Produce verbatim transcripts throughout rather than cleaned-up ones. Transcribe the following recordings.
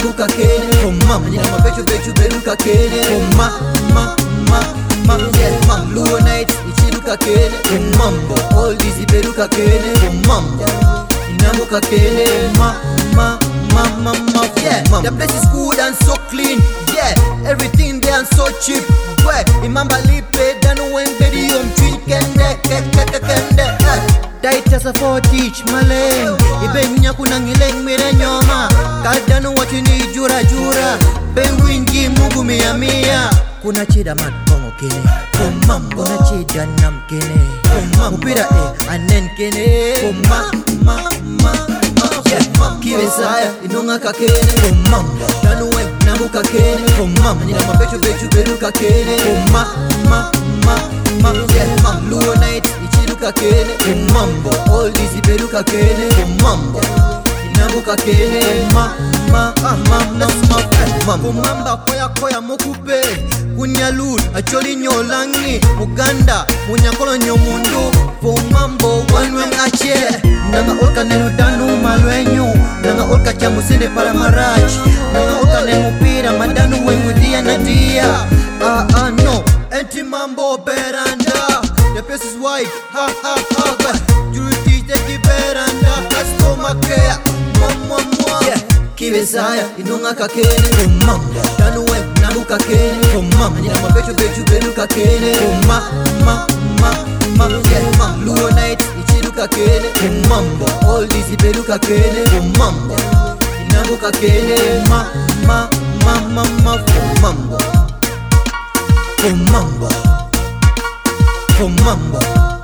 nabuka kene Komam, nina mabechu bechu beruka kene Komam, ma, ma, ma Yeah, mam, luo nights, ichiruka kene Komambo, all this beruka kene Komambo, nabuka kene Ma, ma, ma, ma, ma Yeah, the place is good and so clean Yeah, everything there and so cheap Where, imamba lipe, danu wembedi Yom chui kende, keke kende Daita sa for teach maleng Ibenya kunangileng mire nyoma Kadanu what you need jura jura Benwingi mungu mia mia Kuna chida man kongo kene Komam Kuna chida nam kene Komam Mupira eh anen kene Komam Ma ma ma Yeah Kiwe saya inunga kakene Komam Danu wem namuka kene Komam Nina mabechu bechu beruka kene Komam Ma ma ma Yeah Mam luo night ichiruka kene Komambo all this beruka kene Komambo nabuka kene Ma ma ma ma ma Komamba koya koya mokupe Kunyalud acholi nyolangi Muganda munyakolo nyomundu Komambo wanwe ache Nanga olka nenu danu malwenyu Nanga olka chamusende para maraj Nanga olka nenu pira madanu wemudia na dia Ah ah no Enti mambo beranda The place is white Ha ha ha You teach the kiberanda Let's go makea Mwa mwa Yeah Kiwe saya inunga kakene Komam Danu wem nabuka kene Komam Nina mabechu bechu beruka kene Komam ma ma ma Yeah mam luo nights ichiruka kene Komambo all this beruka kene Komambo nabuka kene Ma ma ma ma ma Komambo Komambo Komambo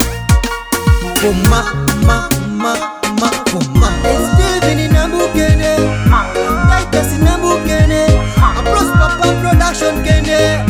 Koma ma ma ma Komambo Steven inambukene Titus inambukene Apros Papa Production kene